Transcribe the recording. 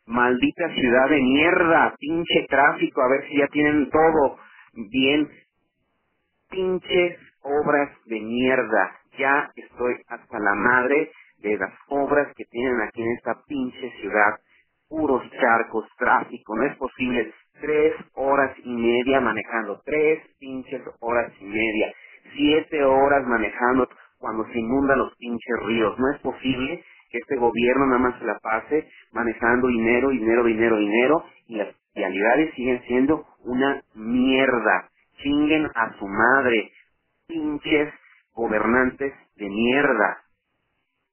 Maldita ciudad de mierda, pinche tráfico, a ver si ya tienen todo bien. Pinches obras de mierda. Ya estoy hasta la madre de las obras que tienen aquí en esta pinche ciudad. Puros charcos, tráfico, no es posible. 3 horas y media manejando, 3 pinches horas y media, 7 horas manejando cuando se inundan los pinches ríos. No es posible que este gobierno nada más se la pase manejando dinero, dinero, dinero, dinero, y las realidades siguen siendo una mierda. Chinguen a su madre, pinches gobernantes de mierda.